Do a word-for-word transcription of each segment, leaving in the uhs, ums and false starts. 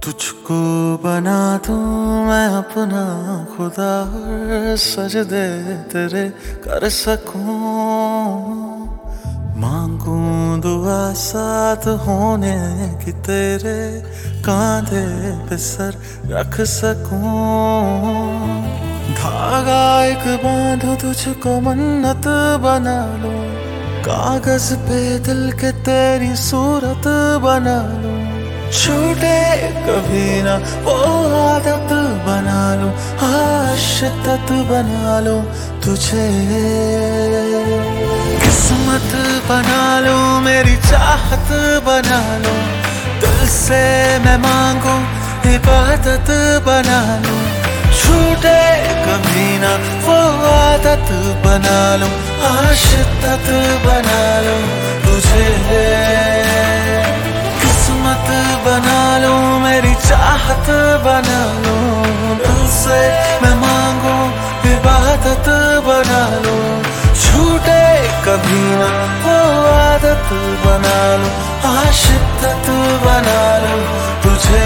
तुझको बना दूं मैं अपना खुदा और सजदे तेरे कर सकूं। मांगूं दुआ साथ होने की तेरे कांधे पे सर रख सकूं। धागा एक बांधो तुझको मन्नत बना लूं। कागज पे दिल के तेरी सूरत बना लूं। छूटे कभी ना वो आदत बना लूं। आशिकत बना लूं तुझे। किस्मत बना लूं मेरी चाहत बना लूं। दिल से मैं मांगूं इबादत बना लूं। छूटे कभी ना वो आदत बना लूं। आशिकत बना लूं तुझे। किस्मत बना लूं मेरी चाहत बना लूं। दिल से मैं मांगूं इबादत बना लूं। छूटे कभी ना वो आदत बना लूं। आशिकत बना लूं तुझे।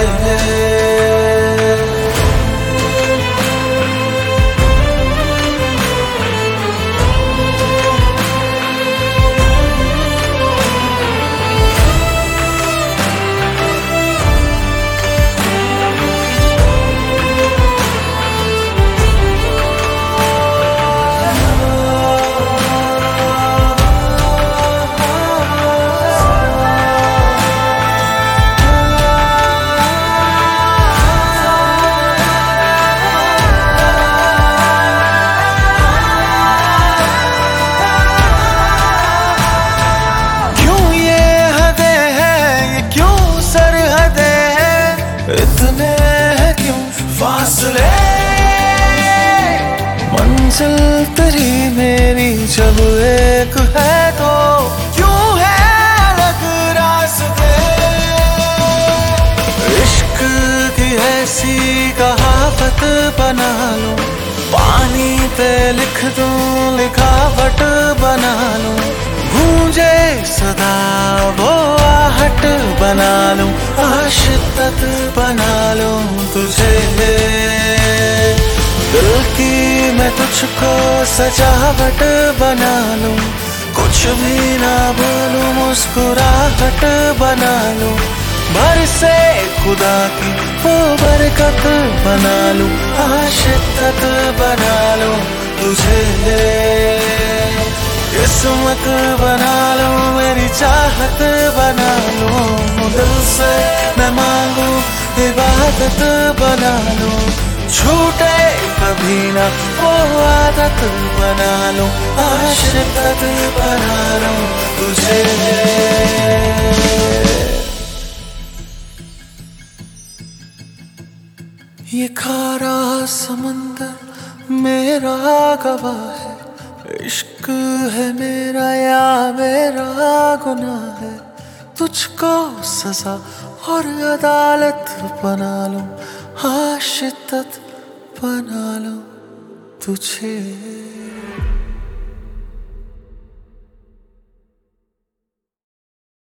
इतने हैं क्यों फासले। मंजिल तेरी मेरी जब एक है तो क्यों है अलग रास्ते। इश्क की ऐसी कहावत बना लूं। पानी पे लिख दूं लिखावट बना लूं। गूंजे सदा वो आहट बना लूं। आशिकत बना लूं तुझे। दिल की मैं तुझको सजावट बना लूं। कुछ भी ना बोलूं मुस्कुराहट बना लूं। बरसे खुदा की वो बरकत बना लूं। आशिकत बना लूं तुझे। किस्मत बना लूं मेरी चाहत बना लूं। दिल से मैं मांगूं इबादत बना लूं। छूटे कभी ना वो आदत बना लूं। आशिकत बना लूं तुझे। ये खारा समंदर मेरा गवाह है। इश्क है मेरा या मेरा गुनाह है। तुझको सजा और अदालत बना लूं। आशिकत बना लूं तुझे।